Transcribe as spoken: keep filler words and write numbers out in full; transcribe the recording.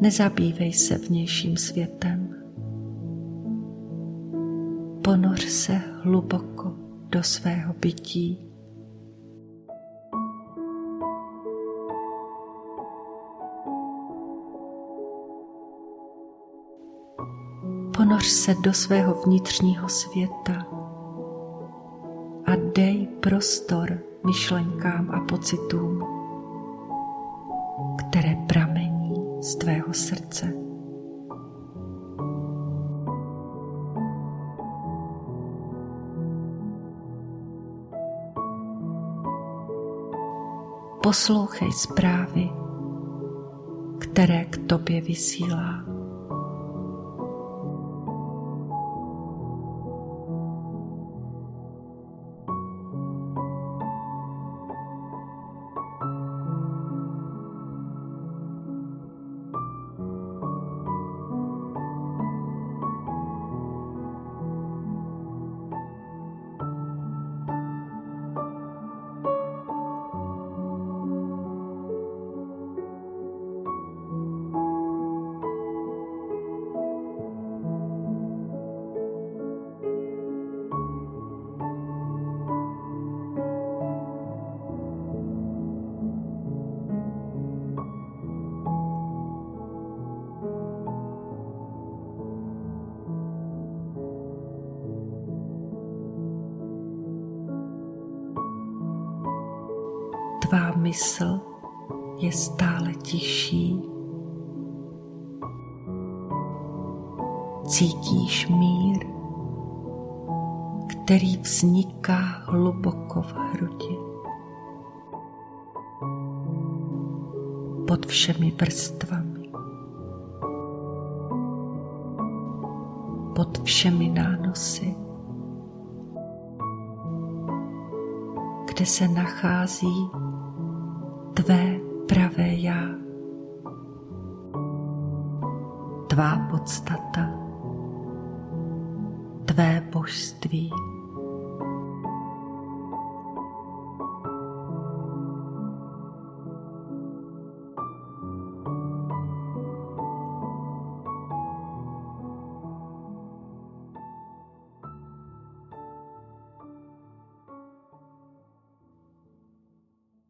Nezabývej se vnějším světem. Ponoř se hluboko do svého bytí. Ponoř se do svého vnitřního světa a dej prostor myšlenkám a pocitům, které pramení z tvého srdce. Poslouchej zprávy, které k tobě vysílá. Tvá mysl je stále tišší. Cítíš mír, který vzniká hluboko v hrudi. Pod všemi vrstvami. Pod všemi nánosy. Kde se nachází tvé pravé já, tvá podstata, tvé božství.